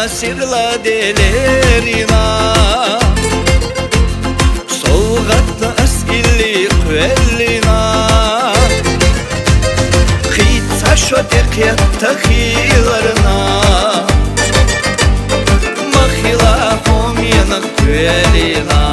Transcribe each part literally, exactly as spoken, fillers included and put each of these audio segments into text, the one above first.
sirla delerina Solgatlı askilli kvellina Khitsa şo terkiyatta khilarına Makhila homyana kvellina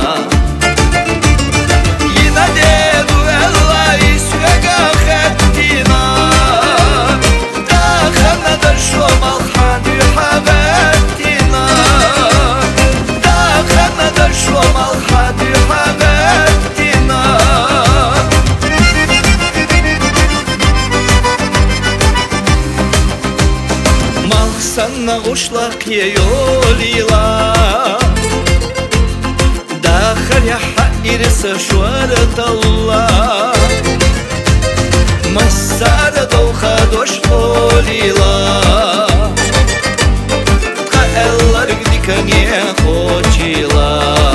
Sana uшлак еёлила Дахар я хаирса шварталла Массара долха дошлолила Тхаэллар гдика не хочила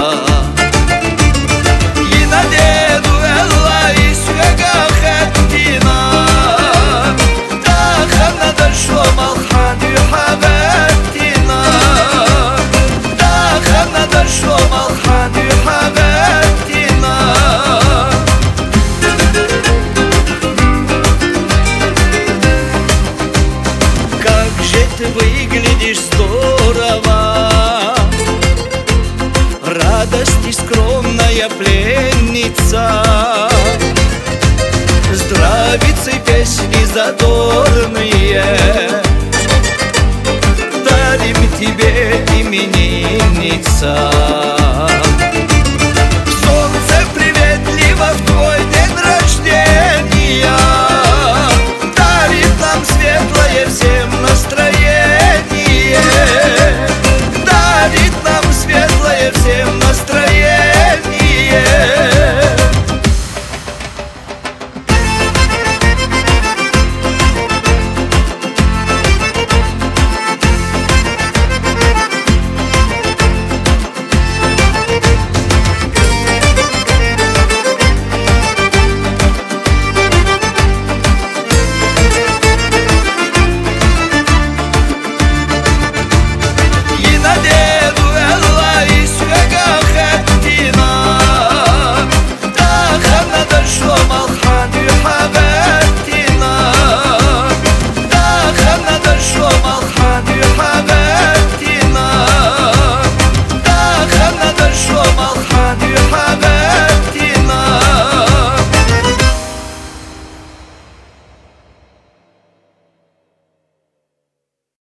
Йинадеду элла и свяга хаттина Дахарна дошло малхади Ты выглядишь здорово, радость и скромная пленница, здравицы песни задорные дарим тебе, именинница.